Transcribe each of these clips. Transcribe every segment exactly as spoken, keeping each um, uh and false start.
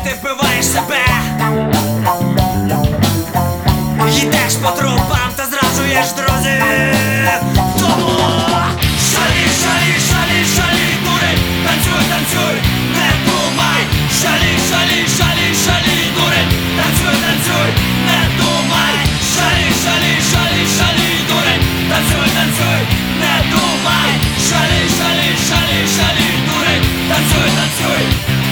ти вбиваєш себе. Йдеш по трупам та зраджуєш друзів. Тому шалі, шалі, шалі, шалі, дури, танцюй, танцюй, не думай. Шалі, шалі, шалі, шалі, дури, танцюй, танцюй, не думай. Шалі, шалі, шалі, шалі, дури, танцюй, танцюй, не думай. Шалі, шалі, шалі, шалі, дури, танцюй, танцюй.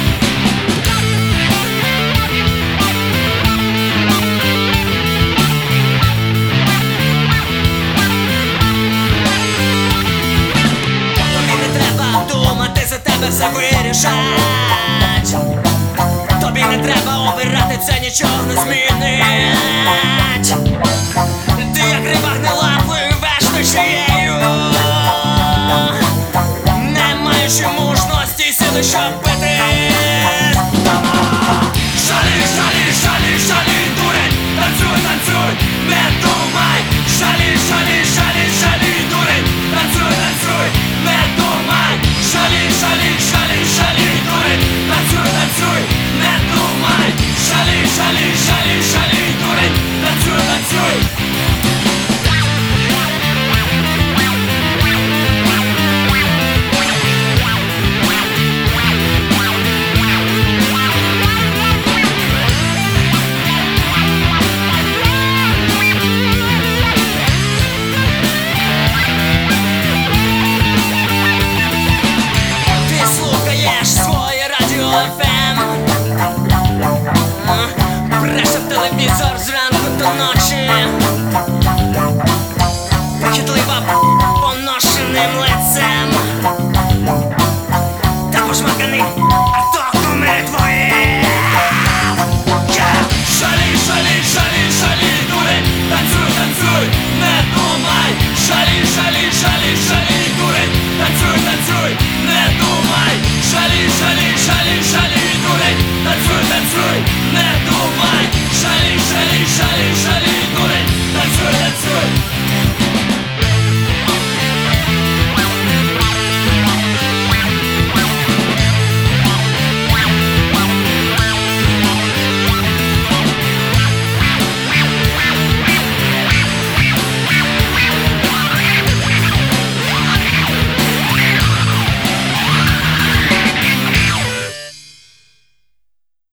Все вирішать. Тобі не треба обирати, це нічого не змінить. Ти як риба гнила, пливеш течією, не маючи мужності, сили, щоб бити. Шалі, шалі, шалі, шалі, дурень, танцюй, танцюй, не думай. Шалі, шалі, шалі, шалі, дурень, танцюй, танцюй, не думай. Шалі, шалі, шалі, шалі, дурень, танцюй, танцюй, не думай. Шалі, шалі, шалі, шалі, дурень, танцюй, танцюй. Бреше в телевізор зранку до ночі, похитлива поношеним лицем, та пошмаканий, а то кумири твої. Yeah! Шалі, шалі, шалі, шалі, дурень, танцюй, танцюй, не думай. Шалі, шалі, шалі, шалі, дурень, танцюй, танцюй, не думай. Шалі, шалі, шалі, шалі, дурень, танцюй, танцюй.